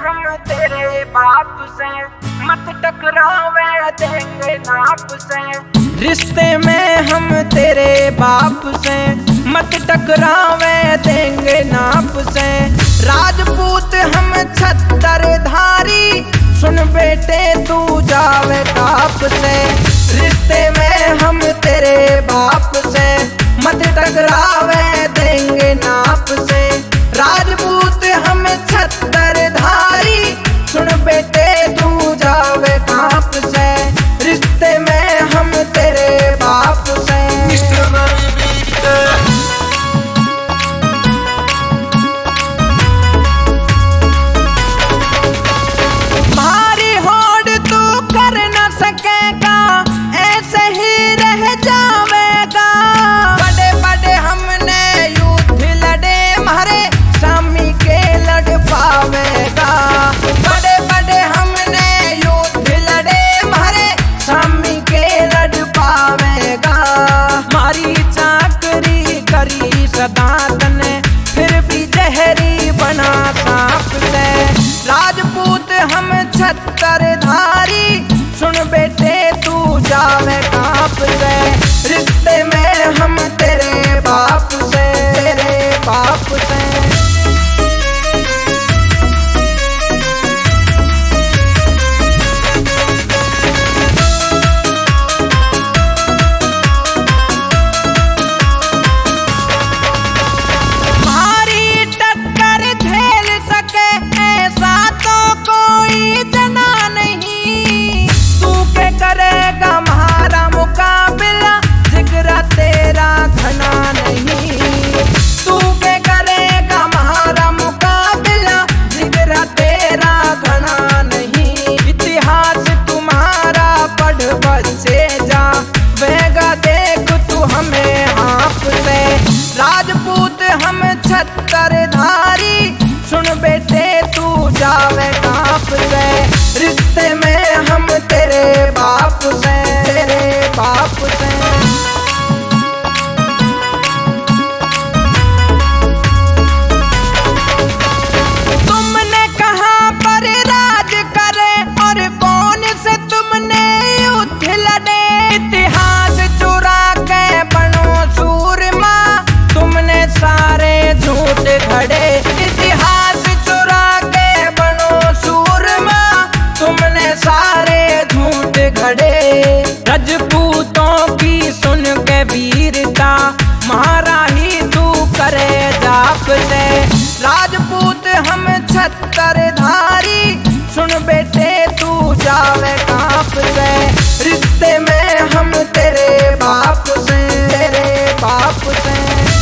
हम तेरे बाप से, मत टकरावे देंगे नाप से। रिश्ते में हम तेरे बाप से, मत टकरावे देंगे नाप से। राजपूत हम छत्रधारी, सुन बेटे तू जावे ताप से। रिश्ते में हम तेरे बाप से, मत टकरावे देंगे नाप से। राजपूत हम छत्रधारी, सुन बेटे तू जावे ताप से। रिश्ते में हम तेरे बाप से। भारी होड़ तू कर न सकेगा, ऐसे ही रह जावेगा। बड़े बड़े हमने युद्ध लड़े, मारे स्वामी के लड़ पावेगा। बड़े बड़े हमने युद्ध लड़े, मारे स्वामी के लड़ पावेगा। मारी चाकरी करी सदात ने, फिर भी जहरी बना सांप से। राजपूत हम छत्रधारी, सुन बेटे तू जावे काप से। रिश्ते में हम तेरे बाप से, तेरे बाप से। भारी टक्कर झेल सके ऐसा तो कोई जना नहीं। तू के करेगा हमारा मुकाबला, जिगरा तेरा घना नहीं। तू के करेगा हमारा मुकाबला, जिगरा तेरा घना नहीं। इतिहास तुम्हारा पढ़ बच्चे जा, वेगा देख तू हमें हाथ से। राजपूत हम छत्रधारी, सुन बेटे तू जावे काप से। रिश्ते में हम तेरे बाप से, तेरे बाप से। तुमने कहाँ पर राज करे, और कौन से तुमने युद्ध लड़े। इतिहास चुरा के बनो सूरमा, तुमने सारे झूठ घड़े। इतिहास चुरा के बनो सूरमा, तुमने सारे झूठ घड़े। राजपूतों की सुन के वीरता, मारा ही तू करे जाप से। राजपूत हम छत्रधारी, सुन बेटे तू जावे काप से। रिश्ते में हम तेरे बाप से, तेरे बाप से।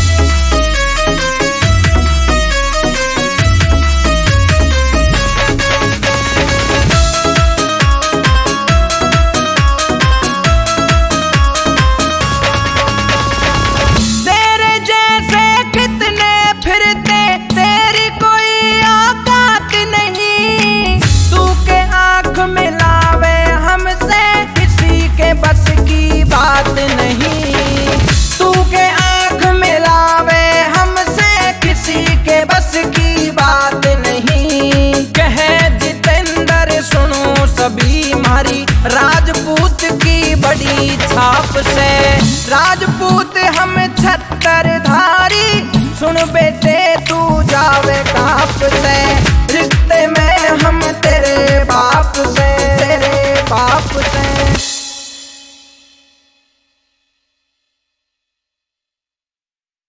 तेरे जैसे कितने फिरते, तेरी कोई औकात नहीं। तू के आंख मिलावे हमसे, किसी के बस की बात नहीं। तू के आंख मिलावे हमसे, किसी के बस की बात नहीं। कहे जितेंद्र सुनो सभी मारी, राजपूत की बड़ी छाप से। राजपूत हम छत्रधारी, सुन बेटे तू जावे काप से। रिश्ते में हम तेरे बाप से, तेरे बाप से।